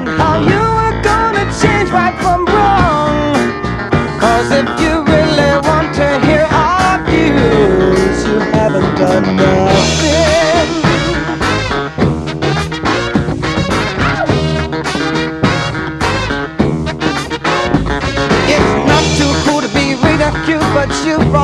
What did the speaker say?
and how you were gonna change right from wrong. Cause if you really want to hear our views, you haven't done nothing. It's not too cool to be ridiculed, but you